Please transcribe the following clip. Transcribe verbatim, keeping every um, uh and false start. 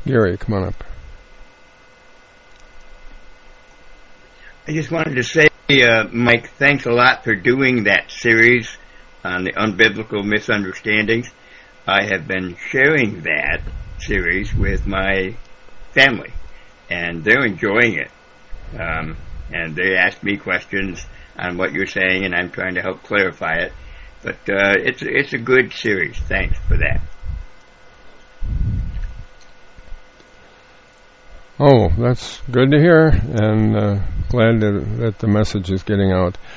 Gary, come on up. I just wanted to say, uh, Mike, thanks a lot for doing that series on the unbiblical misunderstandings. I have been sharing that series with my family, and they're enjoying it. Um, and they ask me questions on what you're saying, and I'm trying to help clarify it. But uh, it's it's a good series. Thanks for that. Oh, that's good to hear, and uh, glad that, that the message is getting out.